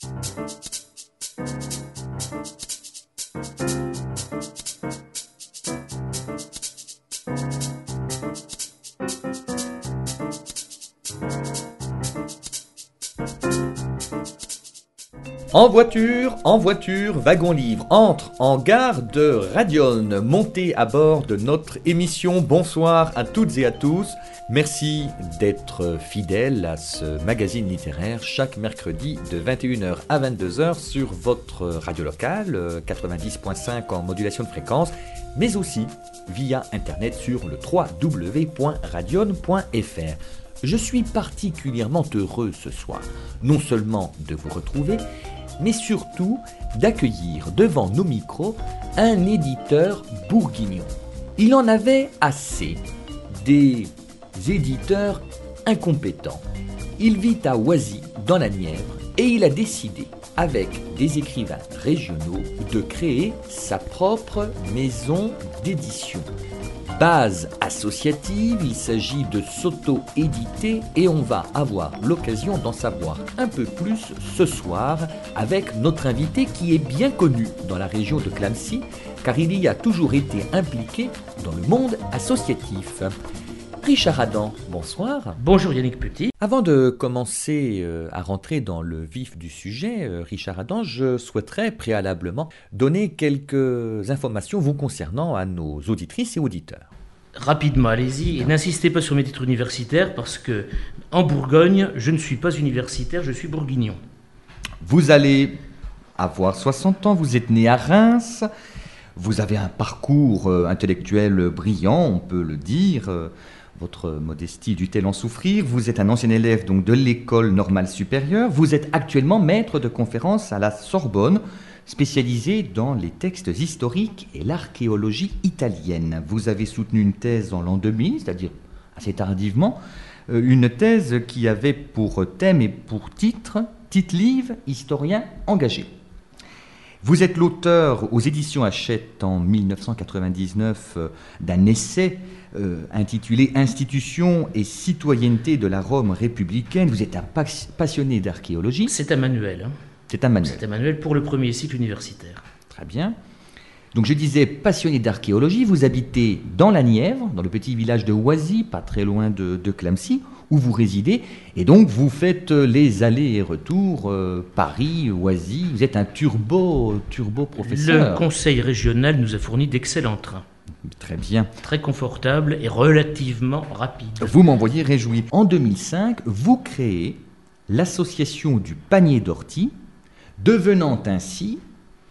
En voiture, wagon livre, entre en gare de Radion, montez à bord de notre émission. Bonsoir à toutes et à tous. Merci d'être fidèles à ce magazine littéraire chaque mercredi de 21h à 22h sur votre radio locale, 90.5 en modulation de fréquence, mais aussi via internet sur le www.radion.fr. Je suis particulièrement heureux ce soir, non seulement de vous retrouver, mais surtout d'accueillir devant nos micros un éditeur bourguignon. Il en avait assez des éditeurs incompétents. Il vit à Oisy, dans la Nièvre, et il a décidé, avec des écrivains régionaux, de créer sa propre maison d'édition. Base associative, il s'agit de s'auto-éditer et on va avoir l'occasion d'en savoir un peu plus ce soir avec notre invité qui est bien connu dans la région de Clamecy car il y a toujours été impliqué dans le monde associatif. Richard Adam, bonsoir. Bonjour Yannick Petit. Avant de commencer à rentrer dans le vif du sujet, Richard Adam, je souhaiterais préalablement donner quelques informations vous concernant à nos auditrices et auditeurs. Rapidement, allez-y, et n'insistez pas sur mes titres universitaires parce que en Bourgogne, je ne suis pas universitaire, je suis bourguignon. Vous allez avoir 60 ans, vous êtes né à Reims, vous avez un parcours intellectuel brillant, on peut le dire. Votre modestie dut-elle en souffrir? Vous êtes un ancien élève donc, de l'école normale supérieure. Vous êtes actuellement maître de conférence à la Sorbonne, spécialisé dans les textes historiques et l'archéologie italienne. Vous avez soutenu une thèse en l'an 2000, c'est-à-dire assez tardivement, une thèse qui avait pour thème et pour titre « Tite-Live, historien engagé ». Vous êtes l'auteur aux éditions Hachette en 1999 d'un essai intitulé « Institutions et citoyenneté de la Rome républicaine ». Vous êtes un passionné d'archéologie. C'est un manuel. C'est un manuel. C'est un manuel pour le premier cycle universitaire. Très bien. Donc je disais passionné d'archéologie, vous habitez dans la Nièvre, dans le petit village de Oisy, pas très loin de Clamecy, où vous résidez, et donc vous faites les allers et retours Paris, Oisy, vous êtes un turbo professeur. Le conseil régional nous a fourni d'excellents trains. Très bien. Très confortables et relativement rapides. Vous m'envoyez réjoui. En 2005, vous créez l'association du panier d'ortie, devenant ainsi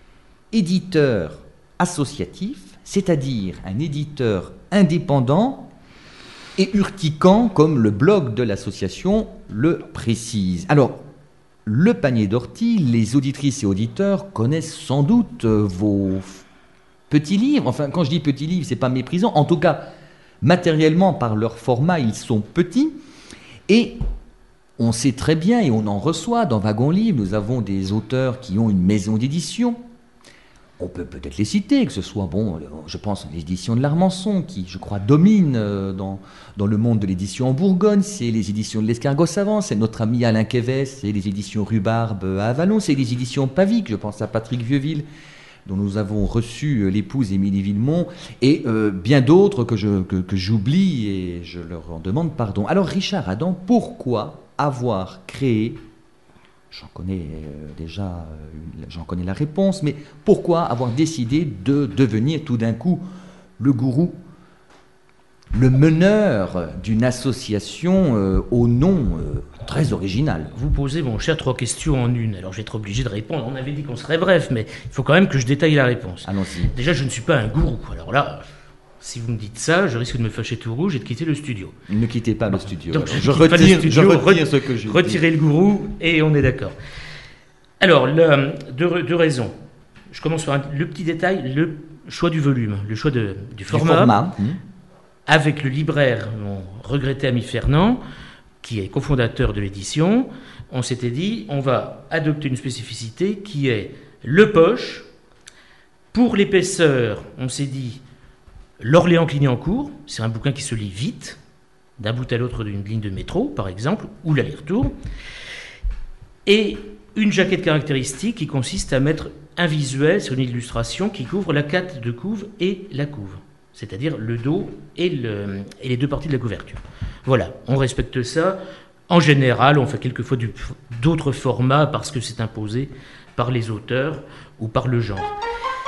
éditeur associatif, c'est-à-dire un éditeur indépendant et urticant, comme le blog de l'association le précise. Alors, le panier d'ortie, les auditrices et auditeurs connaissent sans doute vos petits livres. Enfin, quand je dis petits livres, c'est pas méprisant. En tout cas, matériellement, par leur format, ils sont petits. Et on sait très bien, et on en reçoit dans Wagon Livre, nous avons des auteurs qui ont une maison d'édition. On peut peut-être les citer, que ce soit, je pense à l'édition de l'Armançon, qui, je crois, domine dans le monde de l'édition en Bourgogne. C'est les éditions de l'Escargot Savant, c'est notre ami Alain Quévès, c'est les éditions Rhubarbe à Avallon, c'est les éditions Pavic, je pense à Patrick Vieuxville, dont nous avons reçu l'épouse Émilie Villemont, et bien d'autres que j'oublie, et je leur en demande pardon. Alors, Richard Adam, pourquoi avoir créé... J'en connais la réponse, mais pourquoi avoir décidé de devenir tout d'un coup le gourou, le meneur d'une association au nom très original? Vous posez, mon cher, 3 questions en une, alors je vais être obligé de répondre. On avait dit qu'on serait bref, mais il faut quand même que je détaille la réponse. Allons-y. Déjà, je ne suis pas un gourou, alors là... Si vous me dites ça, je risque de me fâcher tout rouge et de quitter le studio. Ne quittez pas le studio. Donc, je retire ce que j'ai dit. Retirez le gourou et on est d'accord. Alors, deux raisons. Je commence par le petit détail, le choix du volume, le choix du format. Avec le libraire, mon regretté ami Fernand, qui est cofondateur de l'édition, on s'était dit, on va adopter une spécificité qui est le poche. Pour l'épaisseur, on s'est dit... L'Orléans-Clignancourt, c'est un bouquin qui se lit vite, d'un bout à l'autre d'une ligne de métro, par exemple, ou l'aller-retour. Et une jaquette caractéristique qui consiste à mettre un visuel sur une illustration qui couvre la cate de couve et la couve, c'est-à-dire le dos et les deux parties de la couverture. Voilà, on respecte ça. En général, on fait quelquefois d'autres formats parce que c'est imposé par les auteurs ou par le genre.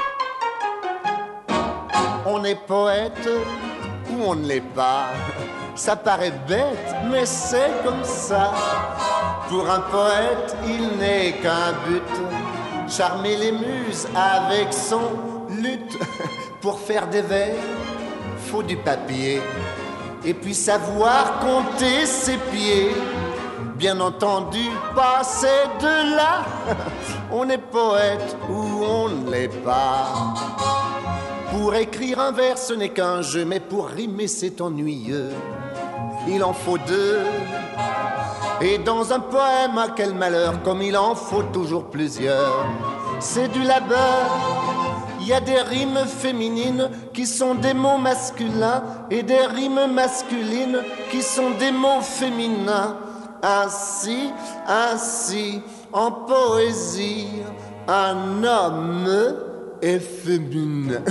On est poète ou on ne l'est pas. Ça paraît bête, mais c'est comme ça. Pour un poète, il n'est qu'un but, charmer les muses avec son luth. Pour faire des vers, faut du papier, et puis savoir compter ses pieds. Bien entendu, passer de là, on est poète ou on ne l'est pas. Pour écrire un vers, ce n'est qu'un jeu, mais pour rimer, c'est ennuyeux. Il en faut deux. Et dans un poème, à quel malheur, comme il en faut toujours plusieurs. C'est du labeur. Il y a des rimes féminines qui sont des mots masculins et des rimes masculines qui sont des mots féminins. Ainsi, en poésie, un homme est féminin.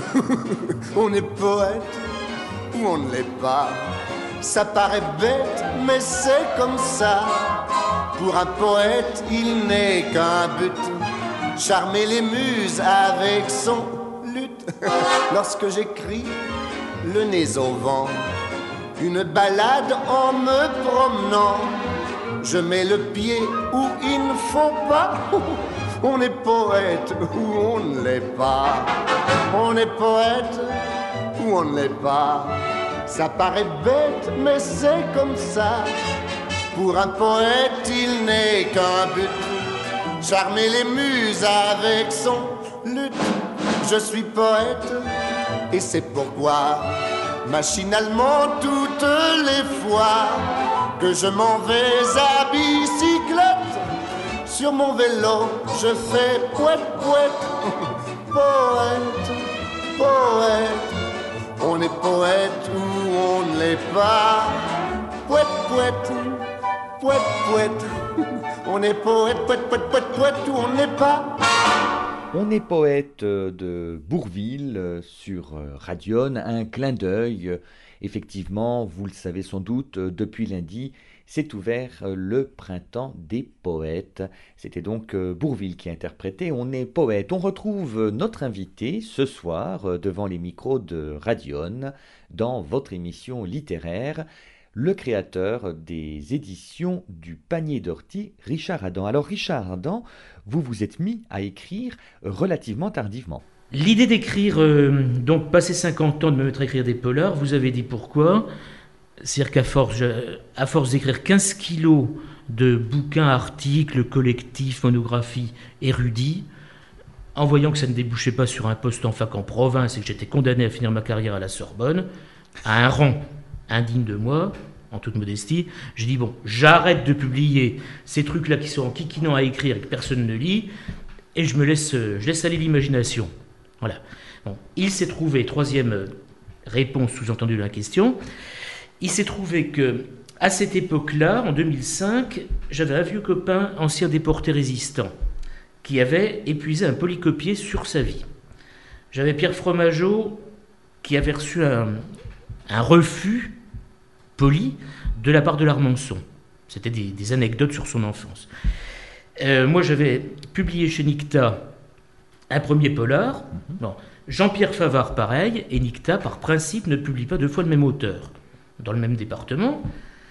On est poète ou on ne l'est pas. Ça paraît bête, mais c'est comme ça. Pour un poète, il n'est qu'un but, charmer les muses avec son luth. Lorsque j'écris, le nez au vent, une balade en me promenant, je mets le pied où il ne faut pas. On est poète ou on ne l'est pas. On est poète ou on ne l'est pas. Ça paraît bête, mais c'est comme ça. Pour un poète, il n'est qu'un but, charmer les muses avec son luth. Je suis poète, et c'est pourquoi, machinalement, toutes les fois que je m'en vais à bicyclette, sur mon vélo, je fais poète, poète, poète, poète. On est poète ou on ne l'est pas. Poète, poète, poète, poète. On est poète, poète, poète, poète, poète ou on ne l'est pas. On est poète de Bourvil sur Radion, un clin d'œil. Effectivement, vous le savez sans doute, depuis lundi, s'est ouvert le printemps des poètes. C'était donc Bourvil qui interprétait On est poète. On retrouve notre invité ce soir devant les micros de Radion dans votre émission littéraire, le créateur des éditions du Panier d'Ortie, Richard Adam. Alors Richard Adam, vous vous êtes mis à écrire relativement tardivement. L'idée d'écrire, donc passer 50 ans de me mettre à écrire des polars, vous avez dit pourquoi. C'est-à-dire qu'à force d'écrire 15 kilos de bouquins, articles, collectifs, monographies, érudits, en voyant que ça ne débouchait pas sur un poste en fac en province et que j'étais condamné à finir ma carrière à la Sorbonne, à un rang indigne de moi, en toute modestie, j'ai dit bon, j'arrête de publier ces trucs-là qui sont en kikinant à écrire et que personne ne lit, et je laisse aller l'imagination. Voilà. Bon, il s'est trouvé, troisième réponse sous-entendue de la question, il s'est trouvé que à cette époque-là, en 2005, j'avais un vieux copain, ancien déporté résistant, qui avait épuisé un polycopier sur sa vie. J'avais Pierre Fromageau, qui avait reçu un refus poli de la part de l'Armançon. C'était des anecdotes sur son enfance. Moi, j'avais publié chez Nicta un premier polar. Bon, Jean-Pierre Favard, pareil, et Nicta, par principe, ne publie pas deux fois le même auteur dans le même département.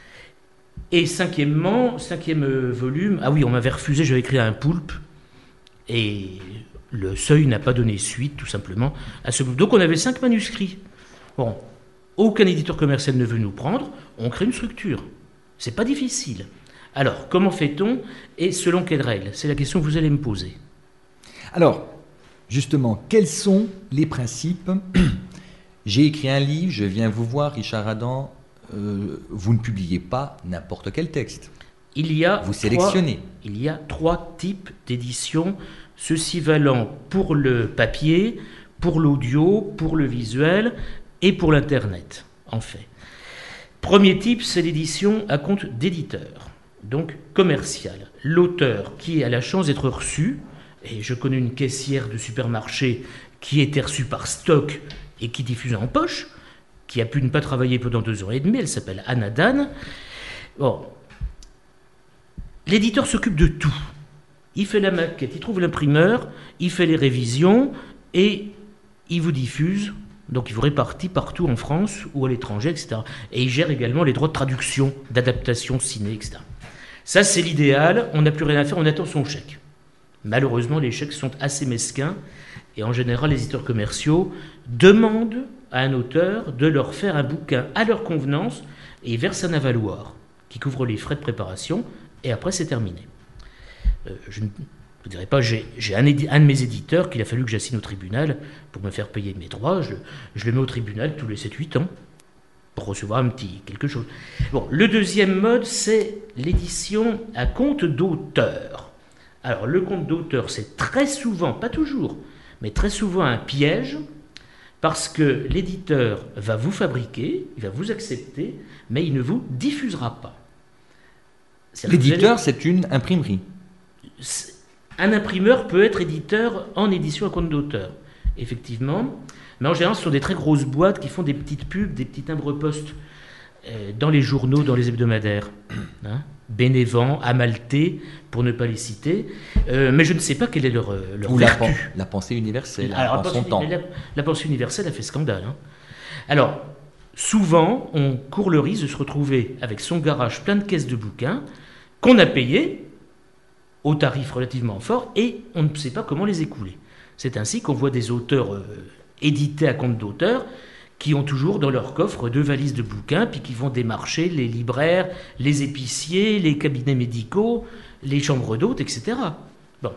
Et cinquième volume, ah oui, on m'avait refusé, j'avais écrit un poulpe, et le Seuil n'a pas donné suite, tout simplement, à ce poulpe. Donc on avait 5 manuscrits. Bon, aucun éditeur commercial ne veut nous prendre, on crée une structure. C'est pas difficile. Alors, comment fait-on et selon quelles règles? C'est la question que vous allez me poser. Alors, justement, quels sont les principes? J'ai écrit un livre, je viens vous voir, Richard Adam, vous ne publiez pas n'importe quel texte. Vous sélectionnez. Il y a 3 types d'éditions, ceci valant pour le papier, pour l'audio, pour le visuel et pour l'Internet, en fait. Premier type, c'est l'édition à compte d'éditeur. donc commercial. L'auteur qui a la chance d'être reçu, et je connais une caissière de supermarché qui était reçue par Stock et qui diffuse en poche, qui a pu ne pas travailler pendant 2 ans et demi, elle s'appelle Anna Dan. Bon. L'éditeur s'occupe de tout. Il fait la maquette, il trouve l'imprimeur, il fait les révisions et il vous diffuse. Donc il vous répartit partout en France ou à l'étranger, etc. Et il gère également les droits de traduction, d'adaptation ciné, etc. Ça, c'est l'idéal. On n'a plus rien à faire, on attend son chèque. Malheureusement, les chèques sont assez mesquins. Et en général, les éditeurs commerciaux demandent à un auteur de leur faire un bouquin à leur convenance et ils versent un avaloir qui couvre les frais de préparation. Et après, c'est terminé. Je ne vous dirai pas, j'ai un de mes éditeurs qu'il a fallu que j'assigne au tribunal pour me faire payer mes droits. Je le mets au tribunal tous les 7-8 ans pour recevoir un petit quelque chose. Bon, le deuxième mode, c'est l'édition à compte d'auteur. Alors, le compte d'auteur, c'est très souvent, pas toujours, mais très souvent un piège, parce que l'éditeur va vous fabriquer, il va vous accepter, mais il ne vous diffusera pas. L'éditeur, c'est une imprimerie. Un imprimeur peut être éditeur en édition à compte d'auteur, effectivement. Mais en général, ce sont des très grosses boîtes qui font des petites pubs, des petits timbres-poste dans les journaux, dans les hebdomadaires. Hein, Bénévent, Amalté, pour ne pas les citer. Mais je ne sais pas quelle est leur vertu. La pensée universelle, Alors, en son temps. La pensée universelle a fait scandale. Hein. Alors, souvent, on court le risque de se retrouver avec son garage plein de caisses de bouquins qu'on a payées au tarif relativement fort et on ne sait pas comment les écouler. C'est ainsi qu'on voit des auteurs édités à compte d'auteur qui ont toujours dans leur coffre 2 valises de bouquins puis qui vont démarcher les libraires, les épiciers, les cabinets médicaux, les chambres d'hôtes, etc. Bon.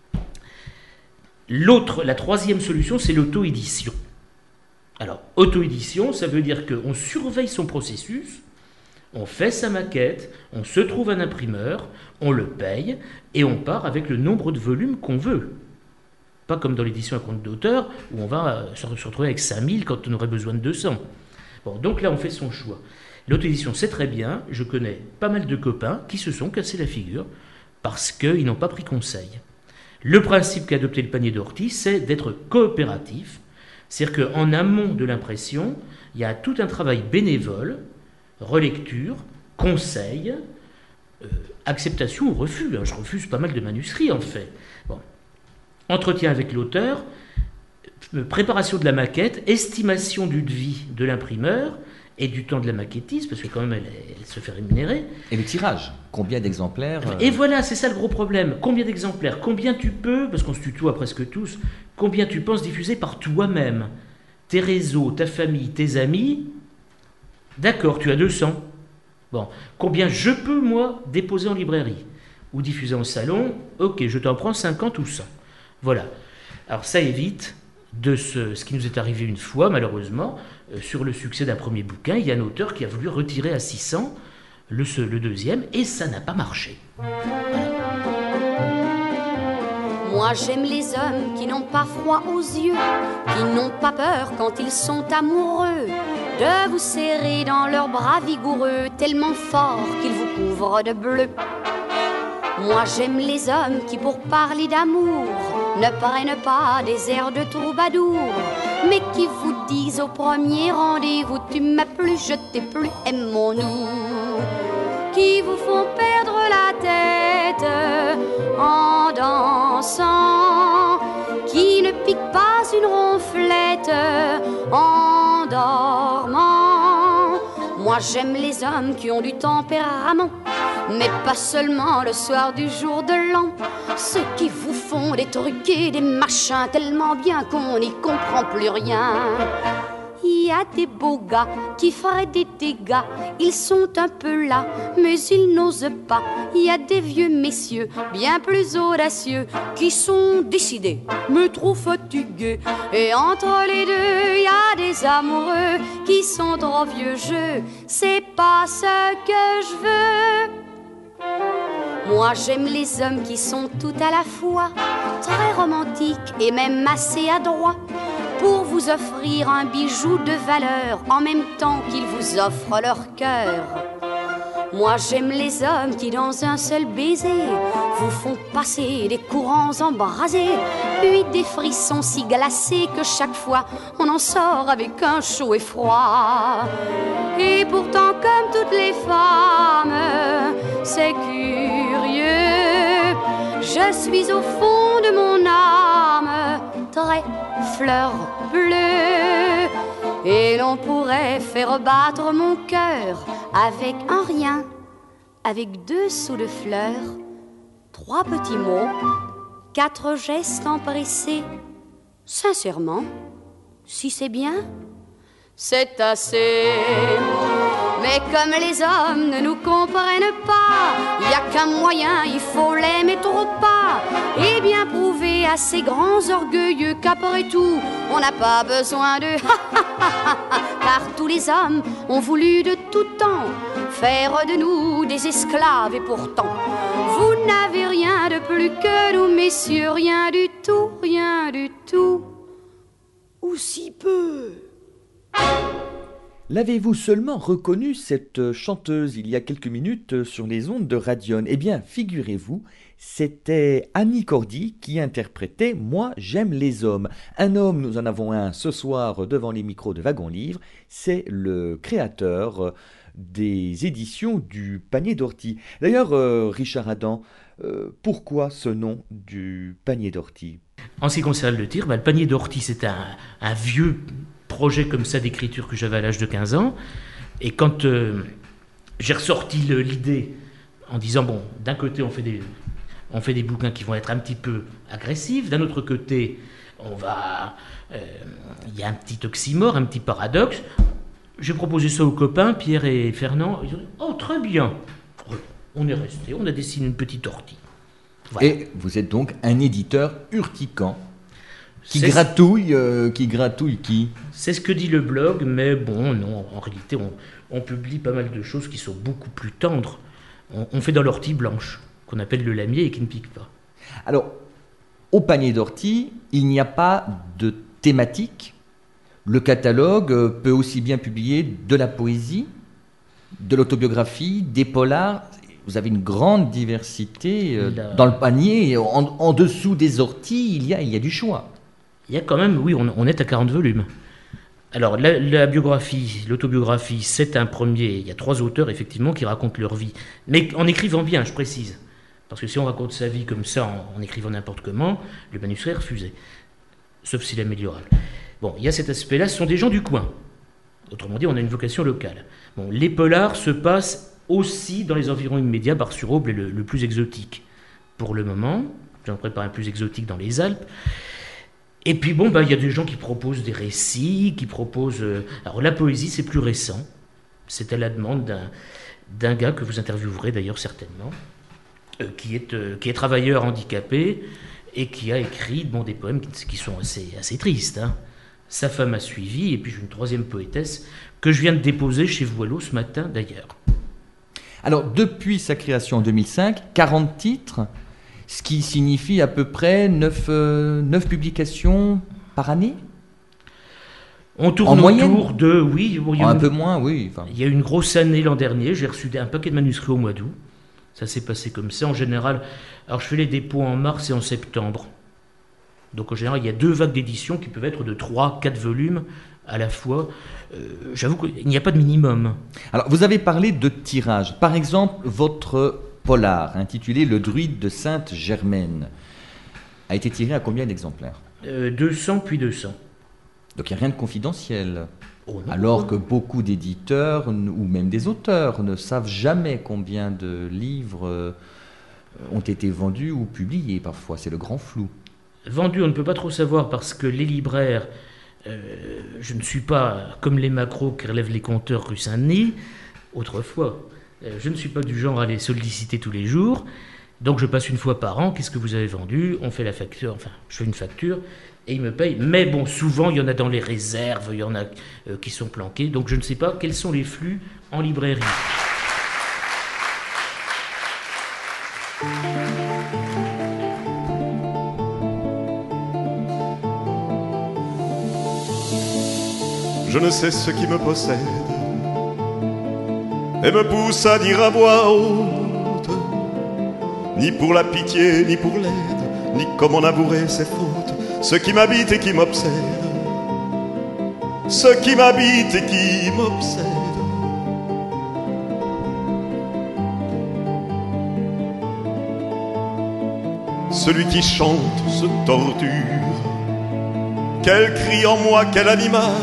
La troisième solution, c'est l'auto-édition. Alors, auto-édition, ça veut dire qu'on surveille son processus, on fait sa maquette, on se trouve un imprimeur, on le paye, et on part avec le nombre de volumes qu'on veut. Pas comme dans l'édition à compte d'auteur, où on va se retrouver avec 5000 quand on aurait besoin de 200. Bon, donc là, on fait son choix. L'auto-édition, c'est très bien. Je connais pas mal de copains qui se sont cassés la figure parce qu'ils n'ont pas pris conseil. Le principe qu'a adopté le panier d'ortie, c'est d'être coopératif. C'est-à-dire qu'en amont de l'impression, il y a tout un travail bénévole, relecture, conseil, acceptation ou refus. Je refuse pas mal de manuscrits, en fait. Bon. Entretien avec l'auteur, préparation de la maquette, estimation du devis de l'imprimeur et du temps de la maquettiste, parce que quand même elle se fait rémunérer. Et le tirage, combien d'exemplaires Et voilà, c'est ça le gros problème. Combien d'exemplaires? Combien tu peux, parce qu'on se tutoie presque tous, combien tu penses diffuser par toi-même? Tes réseaux, ta famille, tes amis, d'accord, tu as 200. Bon, combien je peux, moi, déposer en librairie ou diffuser en salon? Ok, je t'en prends 50 ou 100. Voilà. Alors ça évite de ce qui nous est arrivé une fois, malheureusement, sur le succès d'un premier bouquin. Il y a un auteur qui a voulu retirer à 600 le deuxième, et ça n'a pas marché. Voilà. Moi j'aime les hommes qui n'ont pas froid aux yeux, qui n'ont pas peur quand ils sont amoureux, de vous serrer dans leurs bras vigoureux, tellement forts qu'ils vous couvrent de bleu. Moi j'aime les hommes qui pour parler d'amour ne prennent pas des airs de troubadour, mais qui vous disent au premier rendez-vous tu m'as plu, je t'ai plu, aimons-nous. Qui vous font perdre la tête en dansant, qui ne piquent pas une ronflette en dormant. Moi j'aime les hommes qui ont du tempérament, mais pas seulement le soir du jour de l'an. Ceux qui vous font des trucs et des machins tellement bien qu'on n'y comprend plus rien. Il y a des beaux gars qui feraient des dégâts, ils sont un peu là, mais ils n'osent pas. Il y a des vieux messieurs bien plus audacieux qui sont décidés, mais trop fatigués. Et entre les deux, il y a des amoureux qui sont trop vieux jeu. C'est pas ce que je veux. Moi j'aime les hommes qui sont tout à la fois très romantiques et même assez adroits pour vous offrir un bijou de valeur en même temps qu'ils vous offrent leur cœur. Moi j'aime les hommes qui dans un seul baiser vous font passer des courants embrasés, puis des frissons si glacés que chaque fois on en sort avec un chaud et froid. Et pourtant comme toutes les femmes, c'est curieux, je suis au fond de mon âme très fleur bleue. Et l'on pourrait faire battre mon cœur avec un rien, avec 2 sous de fleurs, 3 petits mots, 4 gestes empressés. Sincèrement, si c'est bien, c'est assez. Mais comme les hommes ne nous comprennent pas, y a qu'un moyen, il faut les mettre au pas et bien prouver à ces grands orgueilleux qu'après tout, on n'a pas besoin de car tous les hommes ont voulu de tout temps faire de nous des esclaves et pourtant, vous n'avez rien de plus que nous, messieurs, rien du tout, ou si peu. L'avez-vous seulement reconnue, cette chanteuse, il y a quelques minutes sur les ondes de Radion? Eh bien, figurez-vous, c'était Annie Cordy qui interprétait « Moi, j'aime les hommes ». Un homme, nous en avons un ce soir devant les micros de Wagon Livre, c'est le créateur des éditions du Panier d'Ortie. D'ailleurs, Richard Adam, pourquoi ce nom du Panier d'Ortie? En ce qui concerne le tir, le Panier d'Ortie, c'est un vieux projet comme ça d'écriture que j'avais à l'âge de 15 ans. Et quand j'ai ressorti l'idée en disant, bon, d'un côté, on fait des bouquins qui vont être un petit peu agressifs, d'un autre côté, il y a un petit oxymore, un petit paradoxe. J'ai proposé ça aux copains, Pierre et Fernand. Ils ont dit, oh, très bien. On est resté, on a dessiné une petite ortie. Voilà. Et vous êtes donc un éditeur urticant qui gratouille qui? C'est ce que dit le blog, mais bon, non, en réalité, on publie pas mal de choses qui sont beaucoup plus tendres. On fait dans l'ortie blanche, qu'on appelle le lamier et qui ne pique pas. Alors, au Panier d'Ortie, il n'y a pas de thématique. Le catalogue peut aussi bien publier de la poésie, de l'autobiographie, des polars. Vous avez une grande diversité dans le panier. En dessous des orties, il y a du choix. Il y a quand même, oui, on est à 40 volumes. Alors, la biographie, l'autobiographie, c'est un premier. Il y a 3 auteurs, effectivement, qui racontent leur vie. Mais en écrivant bien, je précise. Parce que si on raconte sa vie comme ça, en écrivant n'importe comment, le manuscrit est refusé. Sauf s'il est améliorable. Bon, il y a cet aspect-là, ce sont des gens du coin. Autrement dit, on a une vocation locale. Bon, les polars se passent aussi dans les environs immédiats. Bar-sur-Aube est le plus exotique. Pour le moment, j'en prépare un plus exotique dans les Alpes. Et puis bon, il y a des gens qui proposent des récits, qui proposent... Alors la poésie, c'est plus récent. C'est à la demande d'un gars que vous interviewerez d'ailleurs certainement, qui est travailleur handicapé et qui a écrit des poèmes qui sont assez tristes. Hein. Sa femme a suivi, et puis j'ai une 3e poétesse que je viens de déposer chez Voileau ce matin d'ailleurs. Alors depuis sa création en 2005, 40 titres, ce qui signifie à peu près 9 publications par année. On tourne autour de... Oui, un peu moins, oui. Enfin. Il y a une grosse année l'an dernier, j'ai reçu un paquet de manuscrits au mois d'août. Ça s'est passé comme ça. En général, alors je fais les dépôts en mars et en septembre. Donc en général, il y a 2 vagues d'édition qui peuvent être de 3-4 volumes à la fois. J'avoue qu'il n'y a pas de minimum. Alors vous avez parlé de tirage. Par exemple, votre polar, intitulé « Le druide de Sainte-Germaine », a été tiré à combien d'exemplaires ? 200 puis 200. Donc il n'y a rien de confidentiel. Oh non, alors que beaucoup d'éditeurs, ou même des auteurs, ne savent jamais combien de livres ont été vendus ou publiés. Parfois, c'est le grand flou. Vendus, on ne peut pas trop savoir parce que les libraires, je ne suis pas comme les macros qui relèvent les compteurs rue Saint-Denis, autrefois. Je ne suis pas du genre à les solliciter tous les jours, donc je passe une fois par an, qu'est-ce que vous avez vendu ? On fait la facture, enfin, je fais une facture, et ils me payent. Mais bon, souvent, il y en a dans les réserves, il y en a qui sont planqués, donc je ne sais pas quels sont les flux en librairie. Je ne sais ce qui me possède, et me pousse à dire à voix haute, ni pour la pitié, ni pour l'aide, ni comment avouer ses fautes, ce qui m'habite et qui m'obsède, ce qui m'habite et qui m'obsède. Celui qui chante se torture. Quel cri en moi, quel animal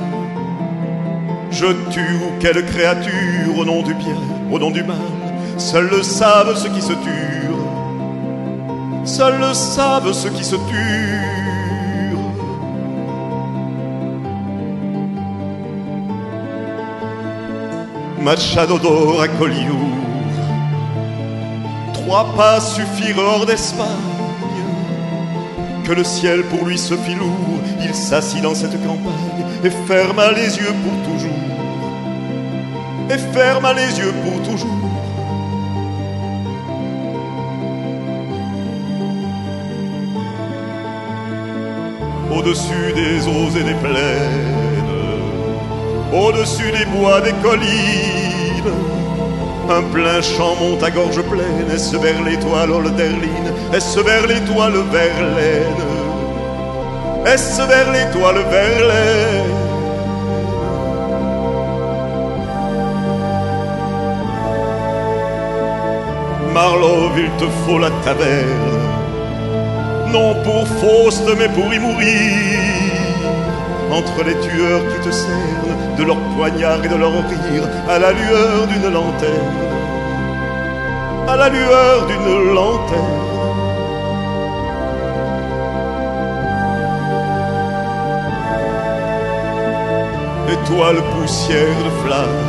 je tue ou quelle créature au nom du bien, au nom du mal. Seuls le savent ceux qui se turent. Seuls le savent ceux qui se turent. Machado d'or à Collioure, 3 pas suffirent hors d'Espagne. Que le ciel pour lui se fit lourd, il s'assit dans cette campagne et ferma les yeux pour toujours. Et ferma les yeux pour toujours. Au-dessus des eaux et des plaines, au-dessus des bois, des collines, un plein champ monte à gorge pleine. Est-ce vers l'étoile Olderline? Est-ce vers l'étoile Verlaine? Est-ce vers l'étoile Verlaine? Marlov, il te faut la taverne, non pour Faust mais pour y mourir. Entre les tueurs qui te cernent de leurs poignards et de leurs rires, à la lueur d'une lanterne, à la lueur d'une lanterne. Étoile poussière de flamme,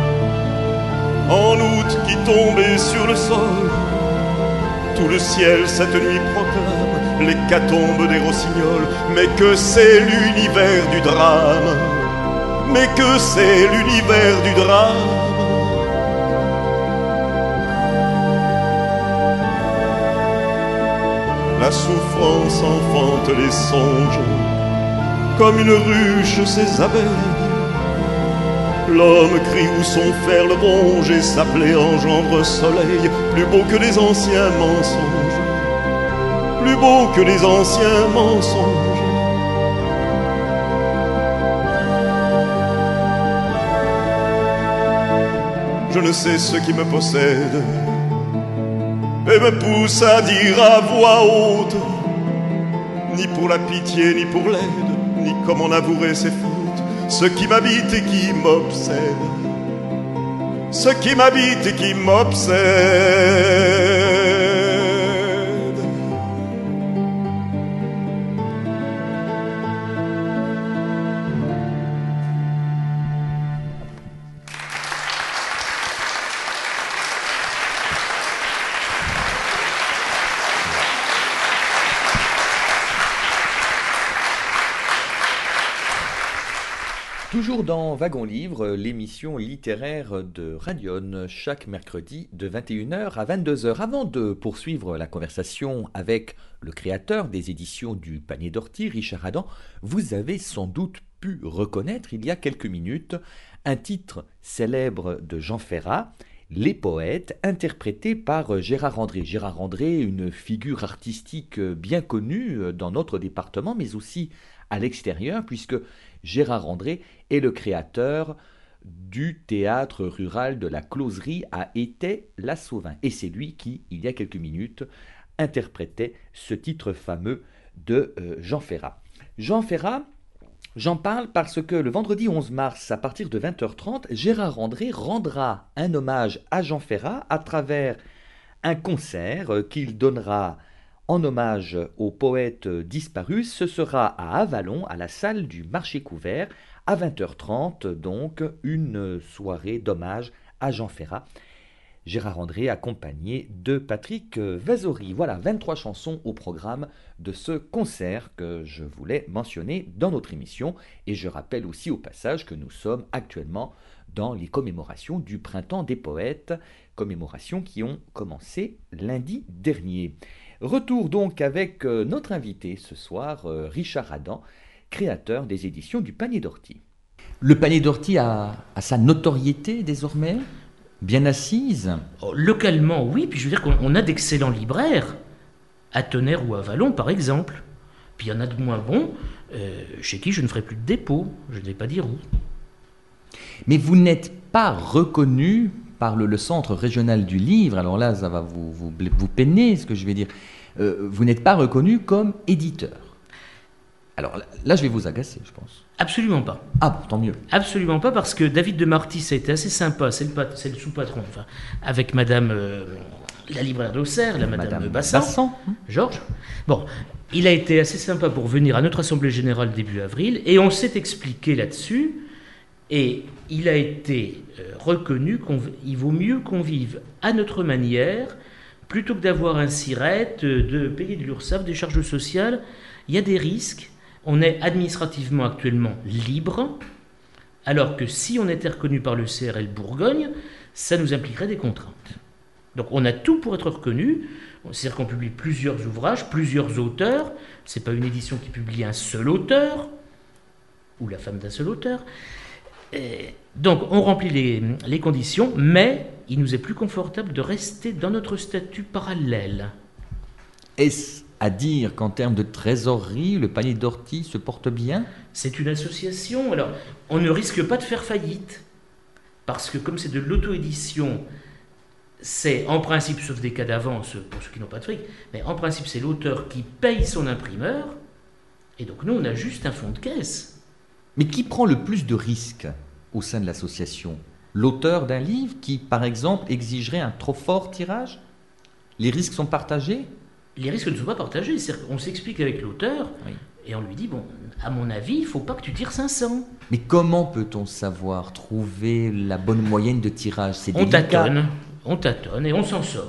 en août qui tombait sur le sol, tout le ciel cette nuit proclame l'hécatombe des rossignols. Mais que c'est l'univers du drame, mais que c'est l'univers du drame. La souffrance enfante les songes, comme une ruche ses abeilles. L'homme crie où son fer le ronge et sa plaie engendre soleil. Plus beau que les anciens mensonges, plus beau que les anciens mensonges. Je ne sais ce qui me possède et me pousse à dire à voix haute, ni pour la pitié, ni pour l'aide, ni comment avouer ses fautes, ce qui m'habite et qui m'obsède, ce qui m'habite et qui m'obsède. Toujours dans Wagon Livre, l'émission littéraire de Radion, chaque mercredi de 21h à 22h. Avant de poursuivre la conversation avec le créateur des éditions du Panier d'Ortie, Richard Adam, vous avez sans doute pu reconnaître il y a quelques minutes un titre célèbre de Jean Ferrat, Les Poètes, interprété par Gérard André. Gérard André, une figure artistique bien connue dans notre département, mais aussi à l'extérieur, puisque Gérard André est le créateur du théâtre rural de la Closerie à Étais-la-Sauvin. Et c'est lui qui, il y a quelques minutes, interprétait ce titre fameux de Jean Ferrat. Jean Ferrat, j'en parle parce que le vendredi 11 mars, à partir de 20h30, Gérard André rendra un hommage à Jean Ferrat à travers un concert qu'il donnera en hommage aux poètes disparus. Ce sera à Avallon, à la salle du Marché Couvert, à 20h30, donc une soirée d'hommage à Jean Ferrat. Gérard André accompagné de Patrick Vasori. Voilà, 23 chansons au programme de ce concert que je voulais mentionner dans notre émission. Et je rappelle aussi au passage que nous sommes actuellement dans les commémorations du Printemps des Poètes, commémorations qui ont commencé lundi dernier. Retour donc avec notre invité ce soir, Richard Adam, créateur des éditions du Panier d'Ortie. Le Panier d'Ortie a sa notoriété désormais ? bien assise? Localement, oui. Puis je veux dire qu'on a d'excellents libraires, à Tonnerre ou à Vallon, par exemple. Puis il y en a de moins bons, chez qui je ne ferai plus de dépôt. Je ne vais pas dire où. Mais vous n'êtes pas reconnu par le Centre régional du livre. Alors là, ça va vous peiner, ce que je vais dire. Vous n'êtes pas reconnu comme éditeur. Alors là, je vais vous agacer, je pense. Absolument pas. Ah, tant mieux. Absolument pas, parce que David de Marty, ça a été assez sympa, c'est le sous-patron, enfin, avec madame la libraire d'Auxerre, madame Bassan, Georges. Bon, il a été assez sympa pour venir à notre assemblée générale début avril, et on s'est expliqué là-dessus, et il a été reconnu qu'il vaut mieux qu'on vive à notre manière, plutôt que d'avoir un SIRET, de payer de l'URSSAF, des charges sociales. Il y a des risques. On est administrativement actuellement libre, alors que si on était reconnu par le CRL Bourgogne, ça nous impliquerait des contraintes. Donc on a tout pour être reconnu, c'est-à-dire qu'on publie plusieurs ouvrages, plusieurs auteurs, c'est pas une édition qui publie un seul auteur, ou la femme d'un seul auteur. Donc on remplit les conditions, mais il nous est plus confortable de rester dans notre statut parallèle. Est-ce à dire qu'en termes de trésorerie, le panier d'ortie se porte bien? C'est une association, alors on ne risque pas de faire faillite, parce que comme c'est de l'auto-édition, c'est en principe, sauf des cas d'avance pour ceux qui n'ont pas de fric, mais en principe c'est l'auteur qui paye son imprimeur, et donc nous on a juste un fonds de caisse. Mais qui prend le plus de risques au sein de l'association? L'auteur d'un livre qui, par exemple, exigerait un trop fort tirage? Les risques sont partagés? Les risques ne sont pas partagés, c'est-à-dire qu'on s'explique avec l'auteur, oui. Et on lui dit, bon, à mon avis, il ne faut pas que tu tires 500. Mais comment peut-on savoir trouver la bonne moyenne de tirage? C'est délicat. On tâtonne et on s'en sort.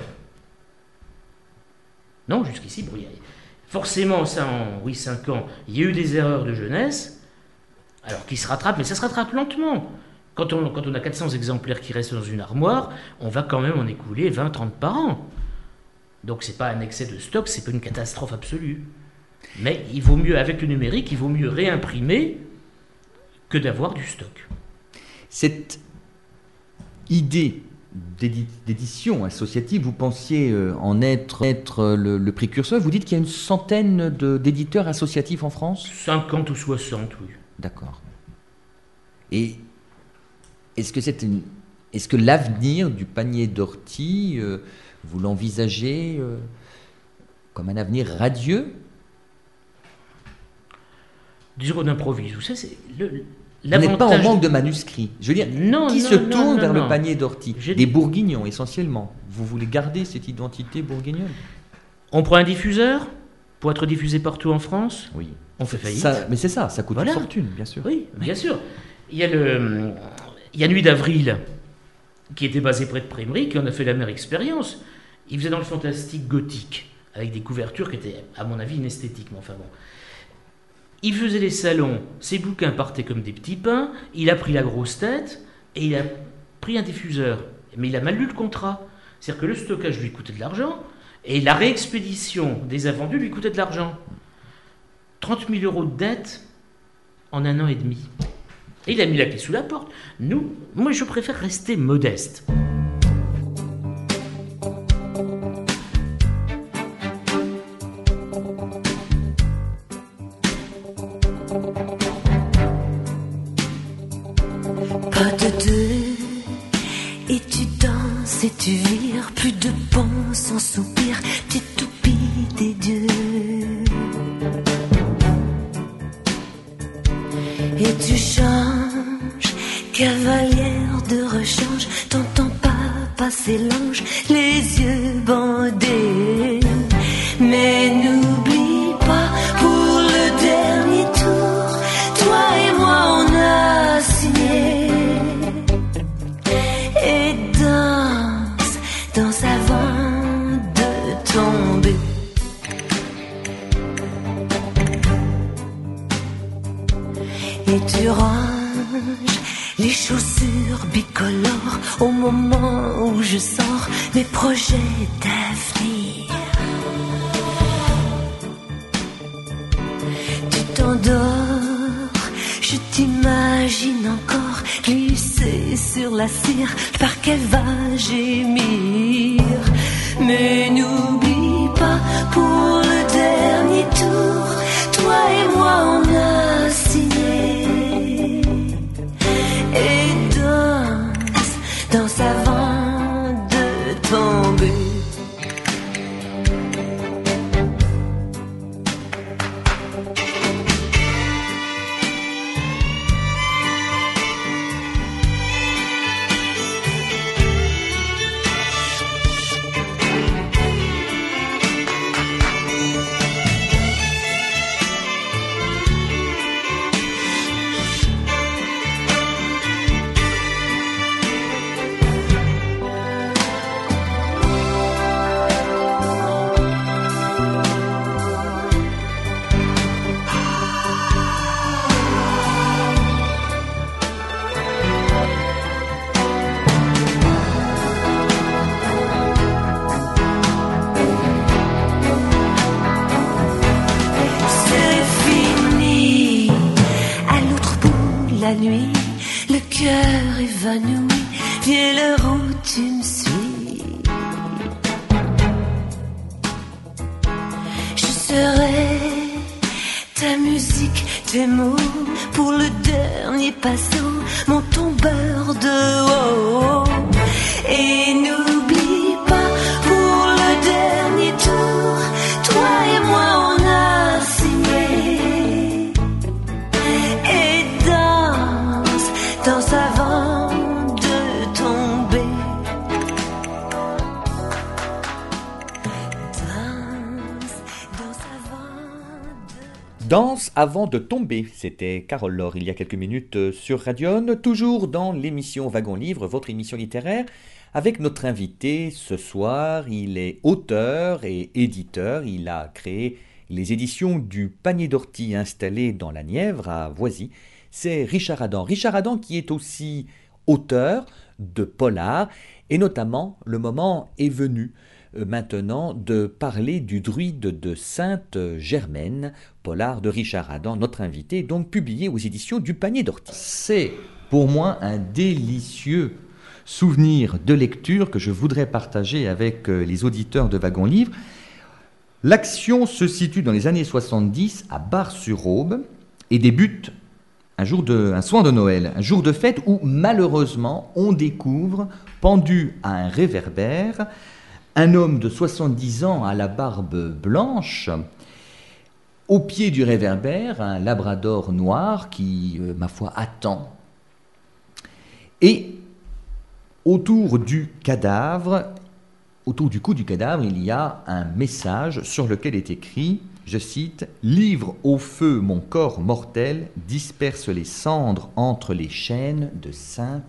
Non, jusqu'ici, bon, forcément, ça en 5 ans, il y a eu des erreurs de jeunesse, alors qui se rattrapent, mais ça se rattrape lentement. Quand on a 400 exemplaires qui restent dans une armoire, on va quand même en écouler 20-30 par an. Donc c'est pas un excès de stock, c'est pas une catastrophe absolue. Mais il vaut mieux, avec le numérique, il vaut mieux réimprimer que d'avoir du stock. Cette idée d'édition associative, vous pensiez en être le précurseur. Vous dites qu'il y a une centaine d'éditeurs associatifs en France? 50 ou 60, oui. D'accord. Et est-ce que l'avenir du panier d'ortie, vous l'envisagez comme un avenir radieux? Disons qu'on improvise. Vous savez, c'est vous n'êtes pas en manque de manuscrits. Je veux dire, qui se tourne vers le panier d'ortie? Des bourguignons, essentiellement. Vous voulez garder cette identité bourguignonne? On prend un diffuseur pour être diffusé partout en France. Oui. On fait faillite. Mais c'est ça coûte une fortune, bien sûr. Oui, bien sûr. Il y a Nuit d'avril, qui était basé près de Prémery, qui en a fait la meilleure expérience. Il faisait dans le fantastique gothique, avec des couvertures qui étaient, à mon avis, inesthétiques, mais enfin bon. Il faisait les salons, ses bouquins partaient comme des petits pains, il a pris la grosse tête, et il a pris un diffuseur. Mais il a mal lu le contrat. C'est-à-dire que le stockage lui coûtait de l'argent, et la réexpédition des invendus lui coûtait de l'argent. 30 000 € de dette en 1 an et demi. Et il a mis la clé sous la porte. Moi, je préfère rester modeste. Pas de deux, et tu danses et tu vires, plus de ponts sans soupir, tu toupies des dieux. Et tu changes, cavalière de rechange, t'entends pas passer l'ange, les yeux bandés. Mais n'oublie pas, pour le dernier tour, toi et moi on a signé. Et danse avant de tomber. Et tu ranges les chaussures bicolores au moment où je sors mes projets d'avenir. Tu t'endors, je t'imagine m'imagine encore glisser sur la cire, par qu'elle va gémir. Mais n'oublie pas, pour le dernier tour, toi et moi on a signé. Et danse avant de tomber. La nuit, le cœur évanoui, viens l'heure où tu me suis. Je serai ta musique, tes mots, pour le dernier passo, mon tombeur de haut. Et n'oublie pas, pour le dernier tour, toi et moi on a signé. Danse avant de tomber. Danse avant de tomber, c'était Carole Laure il y a quelques minutes sur Radion, toujours dans l'émission Wagon Livre, votre émission littéraire, avec notre invité ce soir. Il est auteur et éditeur, il a créé les éditions du Panier d'Ortie installées dans la Nièvre à Voisy. C'est Richard Adam. Richard Adam qui est aussi auteur de polar, et notamment le moment est venu maintenant de parler du Druide de Sainte-Germaine, polar de Richard Adam, notre invité, donc publié aux éditions du Panier d'Ortie. C'est pour moi un délicieux souvenir de lecture que je voudrais partager avec les auditeurs de Wagon Livre. L'action se situe dans les années 70 à Bar-sur-Aube et débute un soir de Noël, un jour de fête où malheureusement on découvre, pendu à un réverbère, un homme de 70 ans à la barbe blanche. Au pied du réverbère, un labrador noir qui, ma foi, attend. Et autour du cou du cadavre, il y a un message sur lequel est écrit, je cite, « Livre au feu mon corps mortel, disperse les cendres entre les chaînes de Sainte-Germaine. »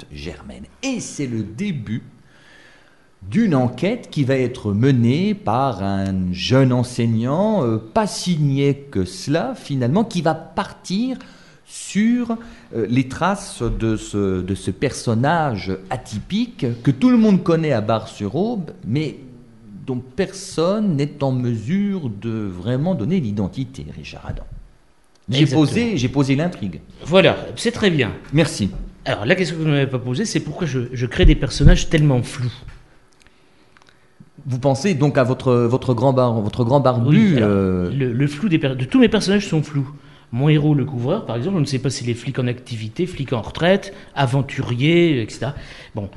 Et c'est le début d'une enquête qui va être menée par un jeune enseignant, pas si niais que cela finalement, qui va partir sur les traces de ce personnage atypique que tout le monde connaît à Bar-sur-Aube, mais dont personne n'est en mesure de vraiment donner l'identité, Richard Adam. J'ai posé l'intrigue. Voilà, c'est très bien. Merci. Alors, la question que vous ne m'avez pas posée, c'est pourquoi je crée des personnages tellement flous. Vous pensez donc à votre grand barbu. Oui, alors, le flou de tous mes personnages sont flous. Mon héros, le couvreur, par exemple, on ne sait pas s'il est flic en activité, flic en retraite, aventurier, etc. Bon.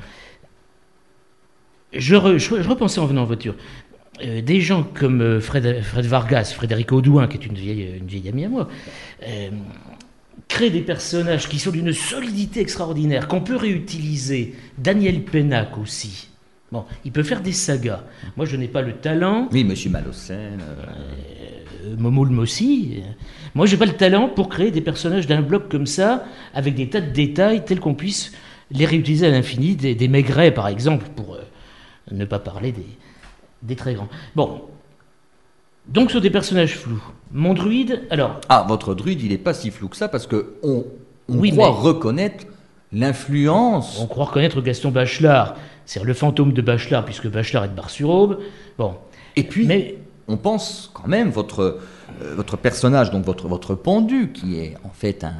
Je repensais en venant en voiture. Des gens comme Fred Vargas, Frédéric Audouin, qui est une vieille amie à moi, créent des personnages qui sont d'une solidité extraordinaire, qu'on peut réutiliser. Daniel Pénac aussi. Bon, il peut faire des sagas. Moi, je n'ai pas le talent. Oui, Monsieur Malocène. Momo le Mossi. Moi, je n'ai pas le talent pour créer des personnages d'un bloc comme ça, avec des tas de détails tels qu'on puisse les réutiliser à l'infini. Des Maigret, par exemple, pour ne pas parler des très grands. Bon. Donc, sur des personnages flous. Mon druide, alors... Ah, votre druide, il n'est pas si flou que ça, parce qu'on croit reconnaître l'influence... On croit reconnaître Gaston Bachelard. C'est le fantôme de Bachelard, puisque Bachelard est de Bar-sur-Aube. Bon. Et puis, on pense quand même, votre personnage, donc votre pendu, qui est en fait un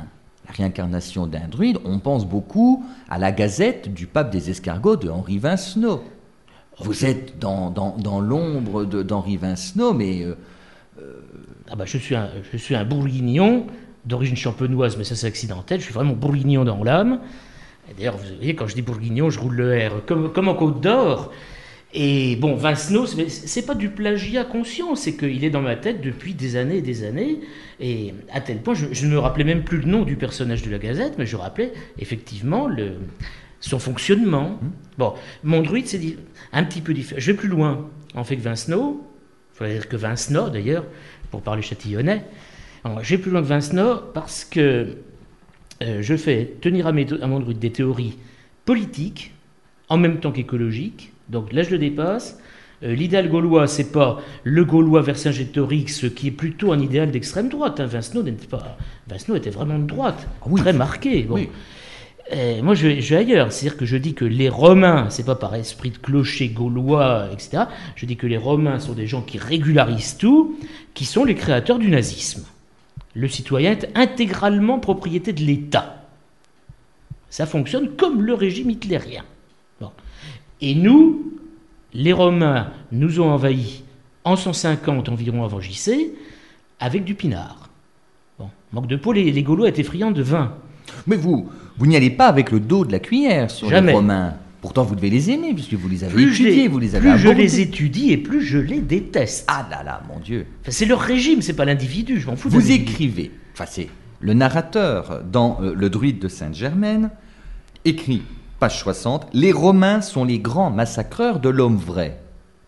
réincarnation d'un druide, on pense beaucoup à la Gazette du pape des escargots de Henri Vincenot. Vous êtes dans l'ombre d'Henri Vincenot, mais... je suis un bourguignon d'origine champenoise, mais ça c'est accidentel, je suis vraiment bourguignon dans l'âme. Et d'ailleurs, vous voyez, quand je dis bourguignon, je roule le R comme en Côte d'Or. Et bon, Vincenot, c'est pas du plagiat conscient, c'est qu'il est dans ma tête depuis des années, et à tel point, je ne me rappelais même plus le nom du personnage de la Gazette, mais je rappelais effectivement son fonctionnement. Bon, mon druide, c'est un petit peu différent. Je vais plus loin, en fait, que Vincenot, il faudrait dire que Vincenot, d'ailleurs, pour parler châtillonnais. Alors, je vais plus loin que Vincenot parce que je fais tenir à mon druide des théories politiques, en même temps qu'écologiques. Donc là, je le dépasse. L'idéal gaulois, c'est pas le Gaulois Vercingétorix, qui est plutôt un idéal d'extrême droite. Hein. Vincenot était vraiment de droite, très marqué. Bon. Oui. Moi, je vais ailleurs. C'est-à-dire que je dis que les Romains, c'est pas par esprit de clocher gaulois, etc. Je dis que les Romains sont des gens qui régularisent tout, qui sont les créateurs du nazisme. Le citoyen est intégralement propriété de l'État. Ça fonctionne comme le régime hitlérien. Bon. Et nous, les Romains nous ont envahis en 150 environ avant JC, avec du pinard. Bon, manque de peau, les Gaulois étaient friands de vin. Mais vous n'y allez pas avec le dos de la cuillère sur Jamais. Les Romains. Pourtant, vous devez les aimer, puisque vous les avez étudiés, vous les avez abordés. Plus je les étudie et plus je les déteste. Ah là là, mon Dieu. Enfin, c'est leur régime, c'est pas l'individu, je m'en fous de Vous l'individu. écrivez, c'est le narrateur dans Le Druide de Sainte-Germaine, écrit, page 60, « Les Romains sont les grands massacreurs de l'homme vrai. »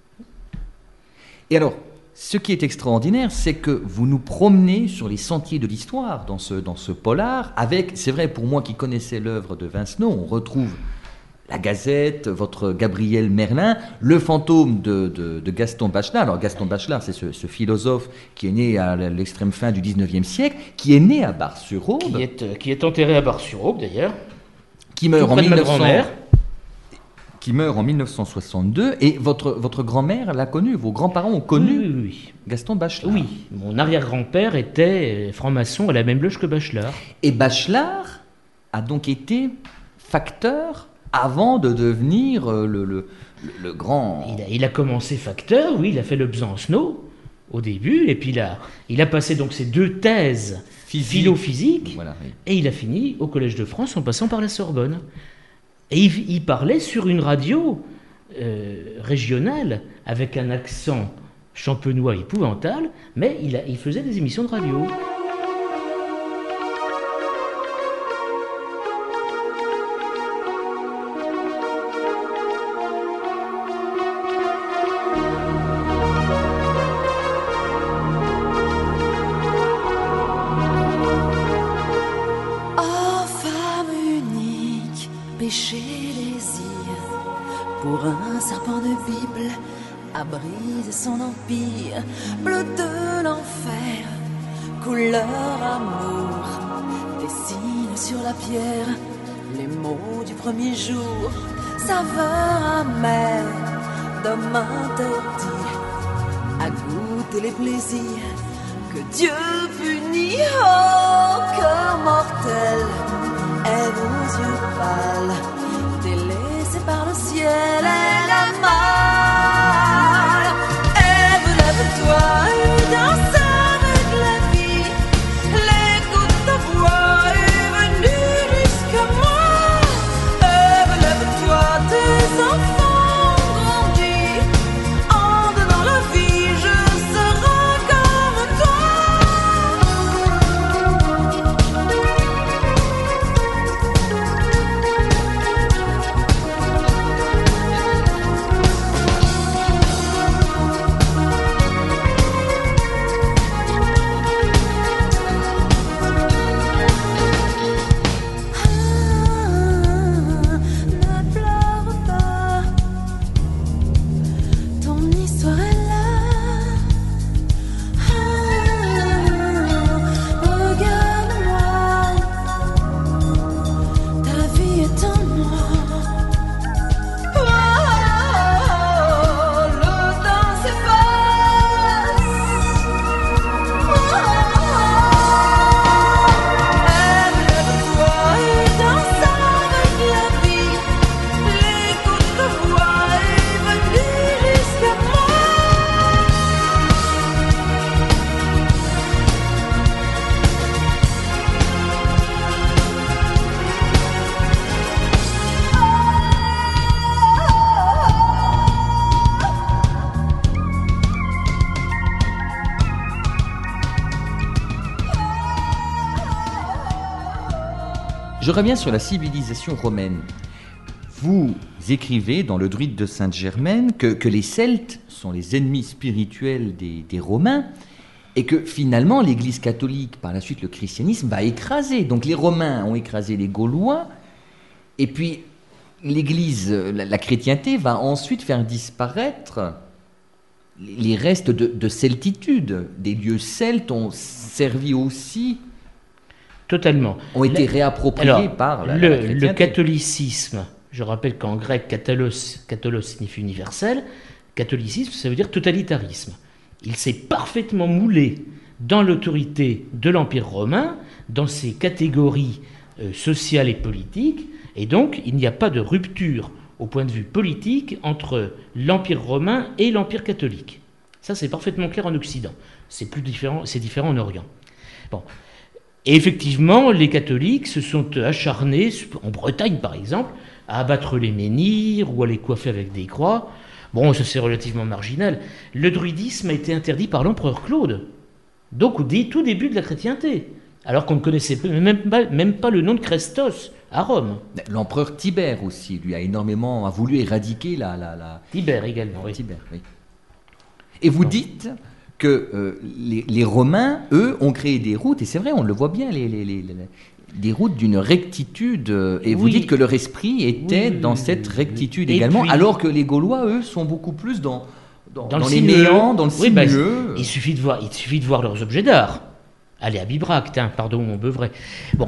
Et alors, ce qui est extraordinaire, c'est que vous nous promenez sur les sentiers de l'histoire dans ce polar, avec, c'est vrai, pour moi qui connaissais l'œuvre de Vincenot, on retrouve la Gazette, votre Gabriel Merlin, le fantôme de Gaston Bachelard. Alors Gaston Bachelard, c'est ce philosophe qui est né à l'extrême fin du 19e siècle, qui est né à Bar-sur-Aube. Qui est enterré à Bar-sur-Aube, d'ailleurs. Qui meurt en 1962, et votre grand-mère l'a connu, vos grands-parents ont connu oui. Gaston Bachelard. Oui, mon arrière-grand-père était franc-maçon à la même loge que Bachelard. Et Bachelard a donc été facteur avant de devenir le grand... Il a commencé facteur, oui, il a fait le Besancenot au début, et puis il a passé donc ses 2 thèses philo-physiques, voilà, oui. Et il a fini au Collège de France en passant par la Sorbonne. Et il parlait sur une radio régionale avec un accent champenois épouvantable, mais il faisait des émissions de radio. Oh, femme unique, péché désir, pour un serpent de Bible, a brisé son empire, bleu de l'enfer, couleur amour, dessine sur la pierre les mots du premier jour, saveur amère d'homme interdit, à goûter les plaisirs que Dieu punit. Oh, cœur mortel, aime aux yeux pâles, délaissé par le ciel, elle a mal. Ève, lève-toi et danse avec la vie. L'écho de ta voix est venu jusqu'à moi. Ève, lève-toi, tes enfants ont grandi. En donnant la vie, je serai comme toi. Je reviens sur la civilisation romaine. Vous écrivez dans le Druide de Sainte-Germaine que les Celtes sont les ennemis spirituels des Romains et que finalement l'Église catholique, par la suite le christianisme, va écraser. Donc les Romains ont écrasé les Gaulois et puis l'Église, la chrétienté va ensuite faire disparaître les restes de celtitude. Des lieux celtes ont servi aussi... Totalement. Ont été réappropriés par la chrétienté. Le catholicisme, je rappelle qu'en grec, katholos signifie universel, catholicisme, ça veut dire totalitarisme. Il s'est parfaitement moulé dans l'autorité de l'Empire romain, dans ses catégories sociales et politiques, et donc il n'y a pas de rupture au point de vue politique entre l'Empire romain et l'Empire catholique. Ça, c'est parfaitement clair en Occident. C'est différent en Orient. Bon. Et effectivement, les catholiques se sont acharnés, en Bretagne par exemple, à abattre les menhirs ou à les coiffer avec des croix. Bon, ça c'est relativement marginal. Le druidisme a été interdit par l'empereur Claude, donc au tout début de la chrétienté, alors qu'on ne connaissait même pas le nom de Christos à Rome. L'empereur Tibère aussi, lui a voulu éradiquer la... Tibère également, oui. Tibère, oui. Et vous dites que les Romains, eux, ont créé des routes, et c'est vrai, on le voit bien, des routes d'une rectitude, et vous dites que leur esprit était dans cette rectitude également, alors que les Gaulois, eux, sont beaucoup plus dans les méandres, dans le sinueux. Il suffit de voir leurs objets d'art. Allez, à Bibracte, pardon, mon Beuvray. Bon,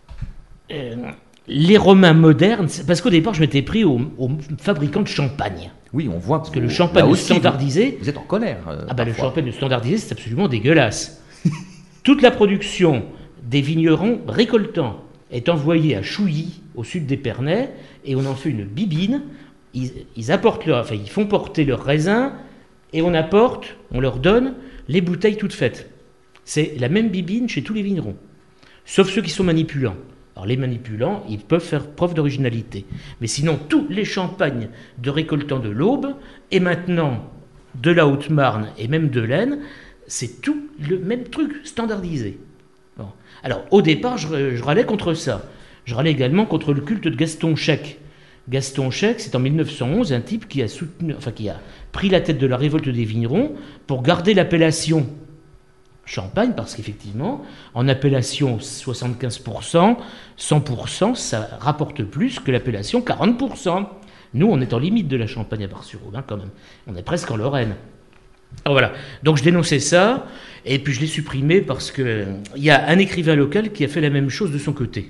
les Romains modernes, parce qu'au départ, je m'étais pris aux fabricants de champagne. Oui, on voit. Parce que le champagne standardisé... Vous êtes en colère. Le champagne standardisé, c'est absolument dégueulasse. Toute la production des vignerons récoltants est envoyée à Chouilly, au sud d'Épernay, et on en fait une bibine. Ils font porter leurs raisins, et on leur donne les bouteilles toutes faites. C'est la même bibine chez tous les vignerons, sauf ceux qui sont manipulants. Alors les manipulants, ils peuvent faire preuve d'originalité. Mais sinon, tous les champagnes de récoltants de l'Aube, et maintenant de la Haute-Marne et même de l'Aisne, c'est tout le même truc standardisé. Bon. Alors au départ, je râlais contre ça. Je râlais également contre le culte de Gaston Chek. Gaston Chek, c'est en 1911 un type qui a pris la tête de la révolte des vignerons pour garder l'appellation Champagne, parce qu'effectivement, en appellation 75%, 100%, ça rapporte plus que l'appellation 40%. Nous, on est en limite de la Champagne à Bar-sur-Aube, quand même. On est presque en Lorraine. Alors voilà, donc je dénonçais ça, et puis je l'ai supprimé parce qu'il y a un écrivain local qui a fait la même chose de son côté.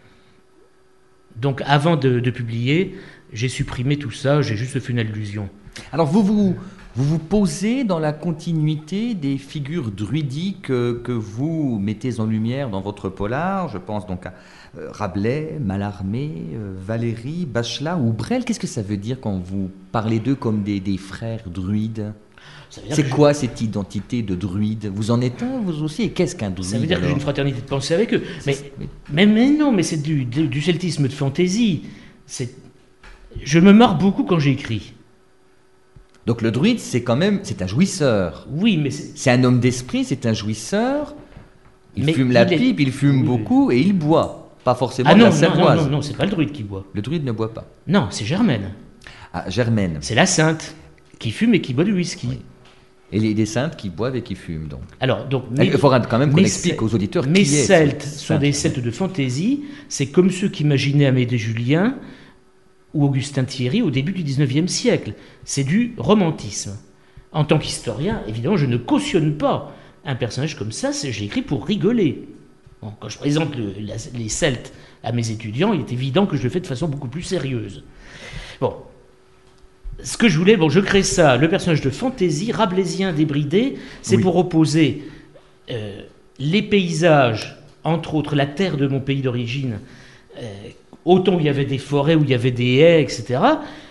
Donc avant de publier, j'ai supprimé tout ça, j'ai juste fait une allusion. Alors vous posez dans la continuité des figures druidiques que vous mettez en lumière dans votre polar. Je pense donc à Rabelais, Mallarmé, Valéry, Bachelard ou Brel. Qu'est-ce que ça veut dire quand vous parlez d'eux comme des frères druides ? C'est quoi cette identité de druide ? Vous en êtes un, vous aussi ? Et qu'est-ce qu'un druide ? Ça veut dire que j'ai une fraternité de pensée avec eux. Mais non, mais c'est du celtisme de fantaisie. Je me marre beaucoup quand j'écris. Donc le druide, c'est un jouisseur. Oui, mais c'est un homme d'esprit, c'est un jouisseur. Il fume la pipe, il fume beaucoup et il boit. Pas forcément de la cervoise. Non, c'est pas le druide qui boit. Le druide ne boit pas. Non, c'est Germaine. Ah, Germaine. C'est la sainte qui fume et qui boit du whisky. Oui. Et les saintes qui boivent et qui fument, donc. Alors, il faudra quand même qu'on explique aux auditeurs qui est. Mes Celtes sont des Celtes de fantaisie. C'est comme ceux qu'imaginaient Amédée Julien ou Augustin Thierry au début du XIXe siècle. C'est du romantisme. En tant qu'historien, évidemment, je ne cautionne pas un personnage comme ça, j'ai écrit pour rigoler. Bon, quand je présente les Celtes à mes étudiants, il est évident que je le fais de façon beaucoup plus sérieuse. Bon, ce que je voulais, je crée ça, le personnage de fantaisie, rabelaisien débridé, c'est pour opposer les paysages, entre autres la terre de mon pays d'origine, autant où il y avait des forêts, où il y avait des haies, etc.,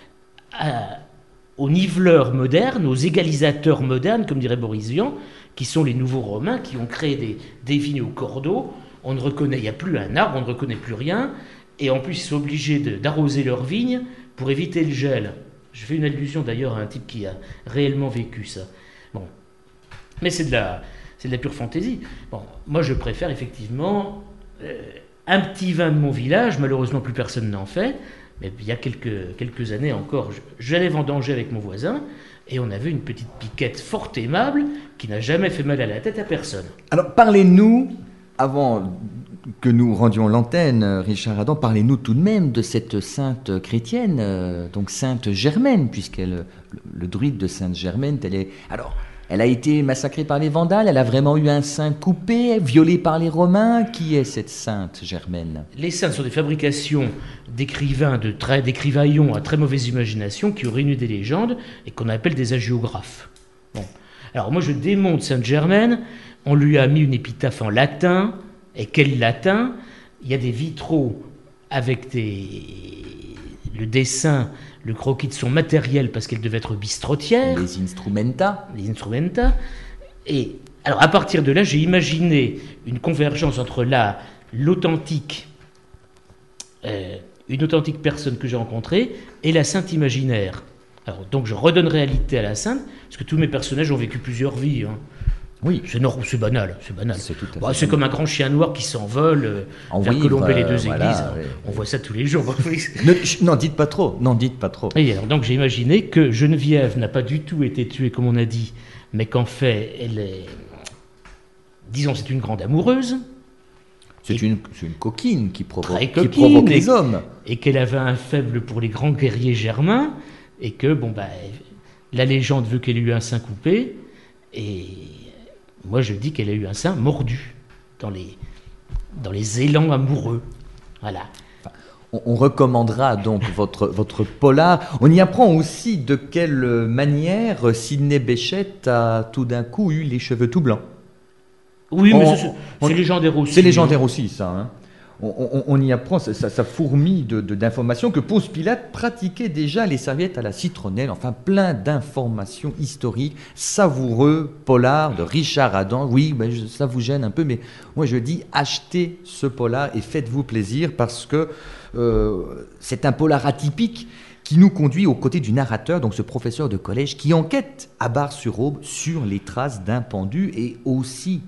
aux niveleurs modernes, aux égalisateurs modernes, comme dirait Boris Vian, qui sont les nouveaux Romains, qui ont créé des vignes au cordeau. On ne reconnaît, il n'y a plus un arbre, on ne reconnaît plus rien, et en plus ils sont obligés d'arroser leurs vignes pour éviter le gel. Je fais une allusion d'ailleurs à un type qui a réellement vécu ça. Bon, mais c'est de la pure fantaisie. Bon, moi je préfère effectivement un petit vin de mon village, malheureusement plus personne n'en fait, mais il y a quelques années encore, j'allais vendanger avec mon voisin, et on avait une petite piquette fort aimable qui n'a jamais fait mal à la tête à personne. Alors parlez-nous, avant que nous rendions l'antenne, Richard Adam, parlez-nous tout de même de cette sainte chrétienne, donc Sainte Germaine, puisqu'elle, le druide de Sainte Germaine, elle a été massacrée par les Vandales, elle a vraiment eu un sein coupé, violé par les Romains. Qui est cette Sainte Germaine ? Les saintes sont des fabrications d'écrivaillons à très mauvaise imagination qui ont réuni des légendes et qu'on appelle des hagiographes. Bon. Alors moi je démonte Sainte Germaine, on lui a mis une épitaphe en latin, et quel latin ? Il y a des vitraux avec le dessin, le croquis de son matériel parce qu'elle devait être bistrotière. Les instrumenta. Et alors à partir de là, j'ai imaginé une convergence entre l'authentique, une authentique personne que j'ai rencontrée et la sainte imaginaire. Alors donc je redonne réalité à la sainte, parce que tous mes personnages ont vécu plusieurs vies. Hein. Oui, c'est banal. C'est comme un grand chien noir qui s'envole vers Colombey les deux églises. On voit ça tous les jours. N'en dites pas trop. Et alors, donc j'ai imaginé que Geneviève n'a pas du tout été tuée comme on a dit, mais qu'en fait, c'est une grande amoureuse. C'est une coquine qui provoque les hommes. Et qu'elle avait un faible pour les grands guerriers germains, et que, la légende veut qu'elle ait eu un sein coupé, et moi je dis qu'elle a eu un sein mordu dans les élans amoureux. Voilà. On recommandera donc votre polar. On y apprend aussi de quelle manière Sidney Bechet a tout d'un coup eu les cheveux tout blancs. Oui, mais c'est légendaire aussi. C'est légendaire aussi, ça. Hein. On y apprend, ça fourmille d'informations que Ponce Pilate pratiquait déjà les serviettes à la citronnelle, enfin plein d'informations historiques, savoureux, polar de Richard Adam. Oui, ça vous gêne un peu, mais moi je dis achetez ce polar et faites-vous plaisir parce que c'est un polar atypique qui nous conduit aux côtés du narrateur, donc ce professeur de collège qui enquête à Bar-sur-Aube sur les traces d'un pendu et aussi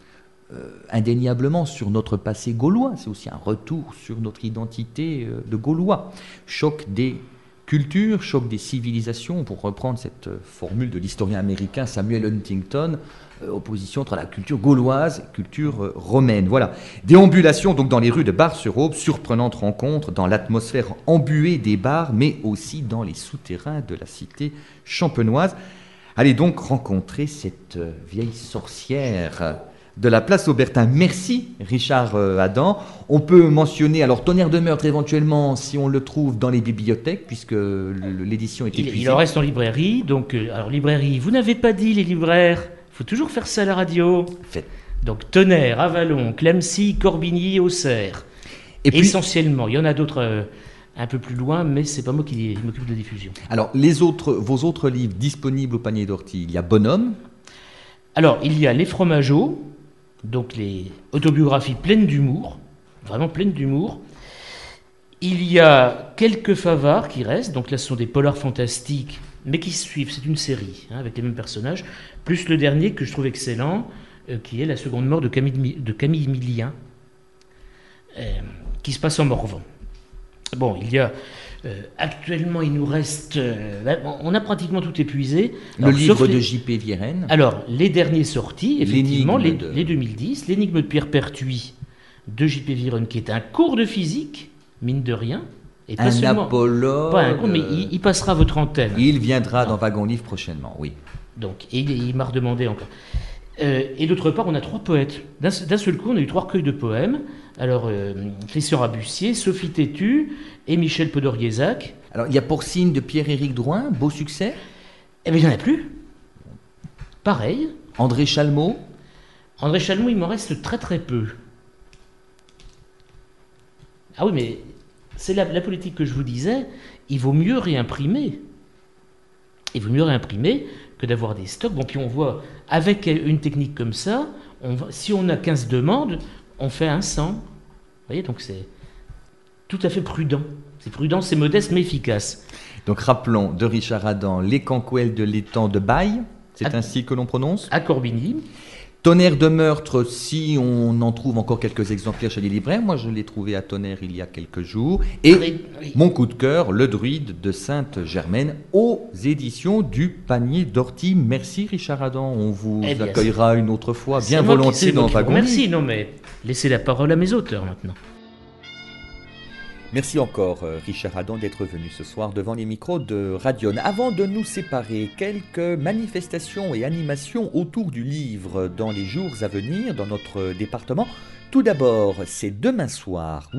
indéniablement sur notre passé gaulois. C'est aussi un retour sur notre identité de Gaulois. Choc des cultures, choc des civilisations, pour reprendre cette formule de l'historien américain Samuel Huntington, opposition entre la culture gauloise et culture romaine. Voilà. Déambulation donc dans les rues de Bar-sur-Aube, surprenante rencontre dans l'atmosphère embuée des bars, mais aussi dans les souterrains de la cité champenoise. Allez donc rencontrer cette vieille sorcière de la place Aubertin. Merci Richard Adam. On peut mentionner alors Tonnerre de meurtre éventuellement si on le trouve dans les bibliothèques puisque l'édition est épuisée. Il en reste en librairie. Donc alors librairie, vous n'avez pas dit les libraires. Il faut toujours faire ça à la radio. Faites. Donc Tonnerre, Avalon, Clamecy, Corbigny, Auxerre. Et puis, essentiellement, il y en a d'autres un peu plus loin, mais c'est pas moi qui m'occupe de la diffusion. Alors vos autres livres disponibles au panier d'ortie, il y a Bonhomme. Alors il y a Les Fromageaux. Donc les autobiographies pleines d'humour, vraiment pleines d'humour. Il y a quelques favards qui restent, donc là ce sont des polars fantastiques, mais qui se suivent, c'est une série, avec les mêmes personnages, plus le dernier que je trouve excellent, qui est La seconde mort de Camille Millien, qui se passe en Morvan. Bon, il y a... actuellement, il nous reste... on a pratiquement tout épuisé. Le livre de J.P. Viren. Alors, les derniers sortis, effectivement, les 2010, L'énigme de Pierre Pertuis de J.P. Viren, qui est un cours de physique, mine de rien. Et pas seulement, apologue. Pas un cours, mais il passera à votre antenne. Il viendra dans Wagon Livre prochainement, oui. Donc, et il m'a redemandé encore. Et d'autre part, on a 3 poètes. D'un seul coup, on a eu 3 recueils de poèmes. Alors, Christian Rabussier, Sophie Tétu et Michel Podoriézac. Alors, il y a Porcine de Pierre-Éric Drouin, beau succès. Eh bien, il n'y en a plus. Pareil. André Chalmot. André Chalmot, il m'en reste très très peu. Ah oui, mais c'est la politique que je vous disais. Il vaut mieux réimprimer. Il vaut mieux réimprimer que d'avoir des stocks. Bon, puis on voit, avec une technique comme ça, si on a 15 demandes, on fait un 100. Vous voyez, donc c'est tout à fait prudent. C'est prudent, c'est modeste, mais efficace. Donc rappelons, de Richard Adam, Les Canquoelles de l'étang de Baye, c'est ainsi que l'on prononce. À Corbigny. Tonnerre de meurtre, si on en trouve encore quelques exemplaires chez les libraires, moi je l'ai trouvé à Tonnerre il y a quelques jours, et Oui. mon coup de cœur, Le Druide de Sainte-Germaine, aux éditions du Panier d'Ortie. Merci Richard Adam, on vous Eh bien, accueillera une autre fois, C'est bien moi volontiers c'est moi dans qui vous Wagon remercie, Livre. non mais laissez la parole à mes auteurs maintenant. Merci encore, Richard Adam, d'être venu ce soir devant les micros de Radion. Avant de nous séparer, quelques manifestations et animations autour du livre dans les jours à venir dans notre département. Tout d'abord, c'est demain soir,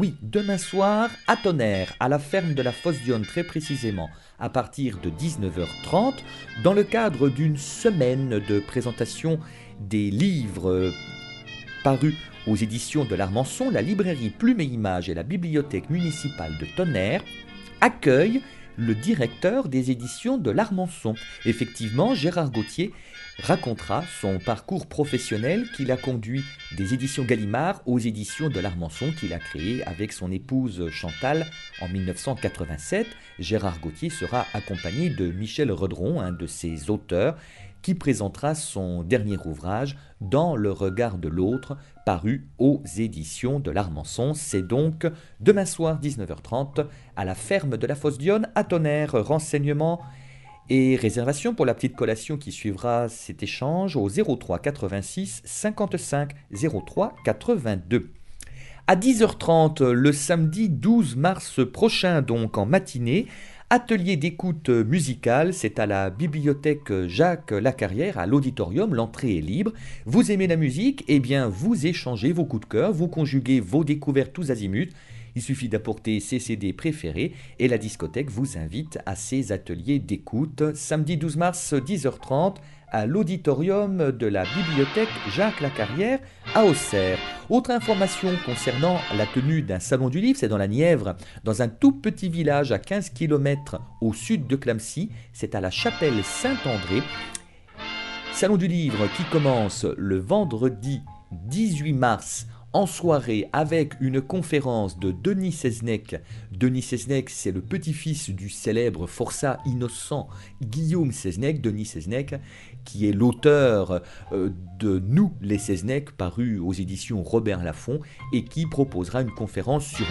à Tonnerre, à la ferme de la Fosse-Dionne très précisément, à partir de 19h30, dans le cadre d'une semaine de présentation des livres parus aux éditions de l'Armançon, la librairie Plume et Images et la bibliothèque municipale de Tonnerre accueillent le directeur des éditions de l'Armançon. Effectivement, Gérard Gauthier racontera son parcours professionnel qu'il a conduit des éditions Gallimard aux éditions de l'Armançon qu'il a créées avec son épouse Chantal en 1987. Gérard Gauthier sera accompagné de Michel Redron, un de ses auteurs, qui présentera son dernier ouvrage Dans le regard de l'autre, paru aux éditions de l'Armançon. C'est donc demain soir 19h30 à la ferme de la Fosse-Dionne à Tonnerre. Renseignements et réservations pour la petite collation qui suivra cet échange au 03 86 55 03 82. À 10h30 le samedi 12 mars prochain, donc en matinée, atelier d'écoute musicale, c'est à la bibliothèque Jacques Lacarrière, à l'auditorium, l'entrée est libre. Vous aimez la musique? Eh bien, vous échangez vos coups de cœur, vous conjuguez vos découvertes tous azimuts. Il suffit d'apporter ses CD préférés et la discothèque vous invite à ces ateliers d'écoute. Samedi 12 mars, 10h30, à l'auditorium de la bibliothèque Jacques Lacarrière à Auxerre. Autre information concernant la tenue d'un salon du livre, c'est dans la Nièvre, dans un tout petit village à 15 km au sud de Clamecy, c'est à la chapelle Saint-André. Salon du livre qui commence le vendredi 18 mars en soirée avec une conférence de Denis Seznec. Denis Seznec, c'est le petit-fils du célèbre forçat innocent Guillaume Seznec. Denis Seznec, qui est l'auteur de Nous les Seznec, paru aux éditions Robert Laffont, et qui proposera une conférence sur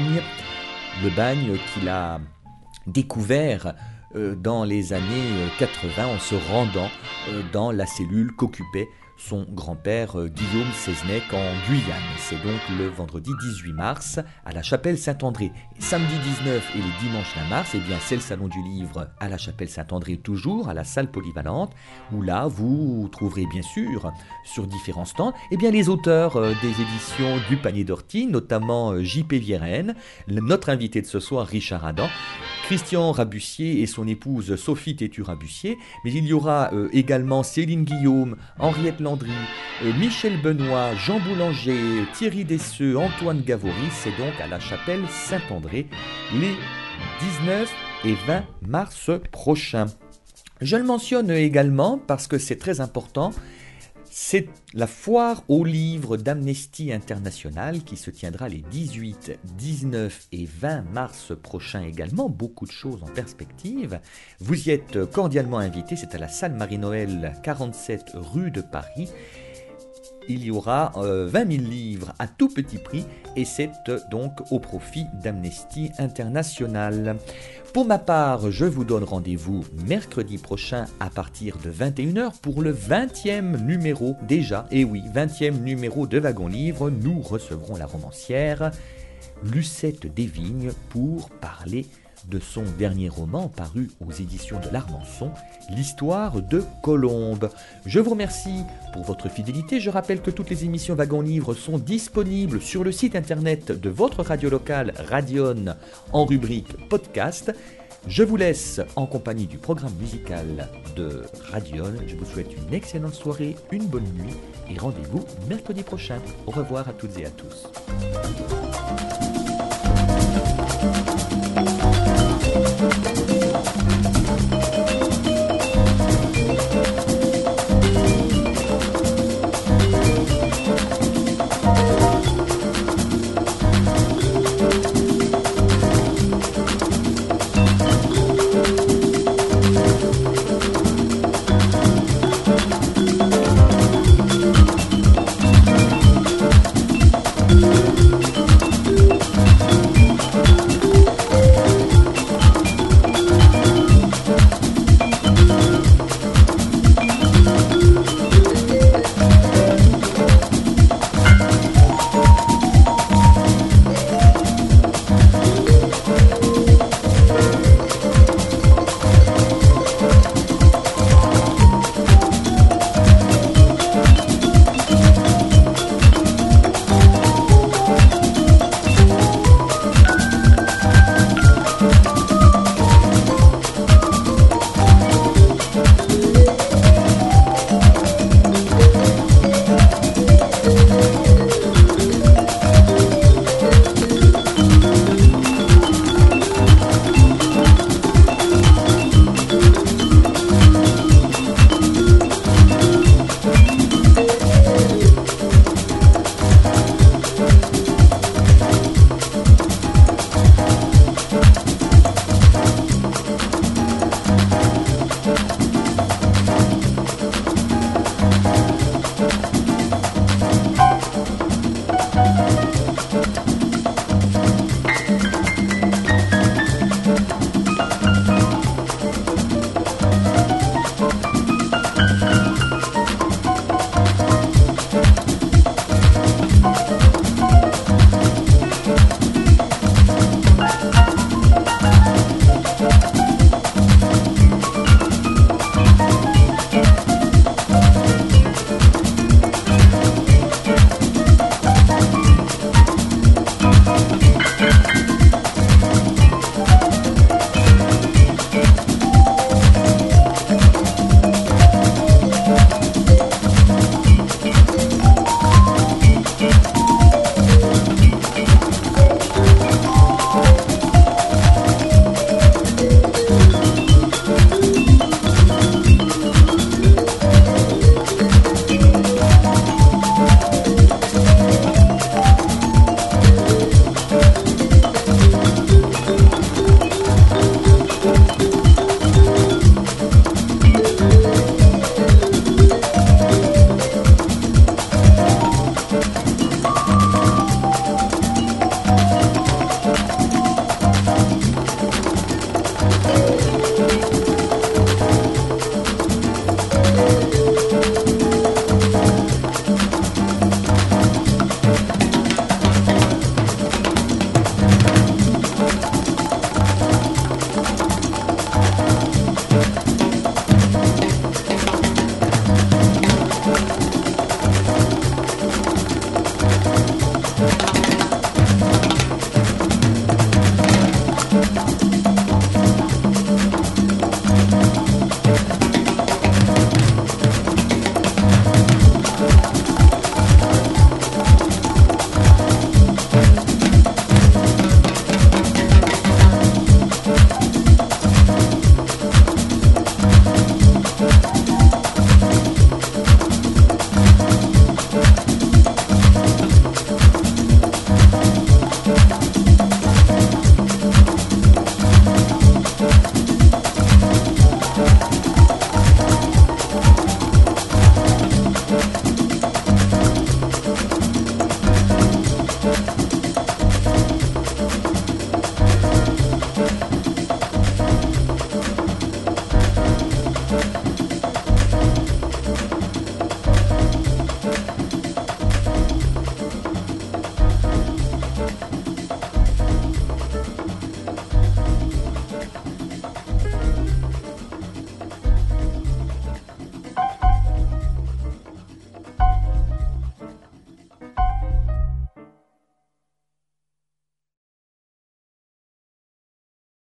le bagne qu'il a découvert dans les années 80 en se rendant dans la cellule qu'occupait son grand-père Guillaume Seznec en Guyane. C'est donc le vendredi 18 mars à la chapelle Saint-André. Samedi 19 et les dimanches 20 mars, eh bien, c'est le salon du livre à la chapelle Saint-André, toujours à la salle polyvalente, où là vous trouverez bien sûr sur différents stands les auteurs des éditions du Panier d'Ortie, notamment J.P. Vieraine, notre invité de ce soir Richard Adam, Christian Rabussier et son épouse Sophie Tétu-Rabussier, mais il y aura également Céline Guillaume, Henriette Landry, Michel Benoît, Jean Boulanger, Thierry Desseux, Antoine Gavory. C'est donc à la chapelle Saint-André les 19 et 20 mars prochains. Je le mentionne également parce que c'est très important. C'est la foire aux livres d'Amnesty International qui se tiendra les 18, 19 et 20 mars prochains également. Beaucoup de choses en perspective. Vous y êtes cordialement invités. C'est à la salle Marie-Noël, 47 rue de Paris. Il y aura 20 000 livres à tout petit prix et c'est donc au profit d'Amnesty International. Pour ma part, je vous donne rendez-vous mercredi prochain à partir de 21h pour le 20e numéro déjà. Et oui, 20e numéro de Wagon Livre. Nous recevrons la romancière Lucette Desvignes pour parler de son dernier roman paru aux éditions de l'Armançon, L'histoire de Colombe. Je vous remercie pour votre fidélité. Je rappelle que toutes les émissions Wagon Livre sont disponibles sur le site internet de votre radio locale Radion en rubrique podcast. Je vous laisse en compagnie du programme musical de Radion. Je vous souhaite une excellente soirée, une bonne nuit et rendez-vous mercredi prochain. Au revoir à toutes et à tous.